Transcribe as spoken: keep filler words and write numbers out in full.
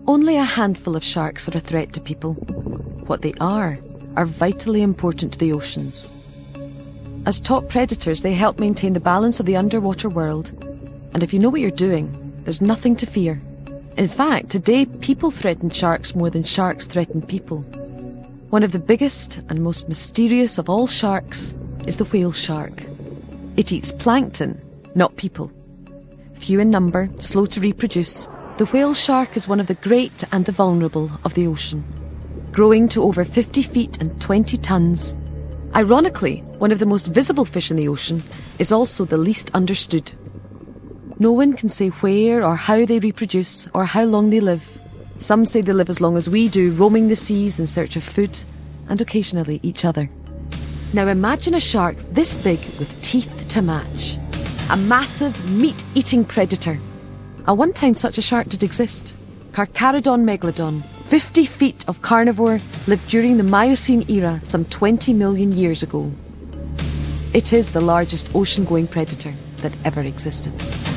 Only a handful of sharks are a threat to people. What they are, are vitally important to the oceans. As top predators, they help maintain the balance of the underwater world. And if you know what you're doing, there's nothing to fear. In fact, today, people threaten sharks more than sharks threaten people. One of the biggest and most mysterious of all sharks is the whale shark. It eats plankton, not people. Few in number, slow to reproduce, the whale shark is one of the great and the vulnerable of the ocean. Growing to over fifty feet and twenty tons. Ironically, one of the most visible fish in the ocean is also the least understood. No one can say where or how they reproduce or how long they live. Some say they live as long as we do, roaming the seas in search of food and occasionally each other. Now imagine a shark this big with teeth to match. A massive meat-eating predator. At one time such a shark did exist. Carcharodon megalodon, fifty feet of carnivore, lived during the Miocene era some twenty million years ago. It is the largest ocean-going predator that ever existed.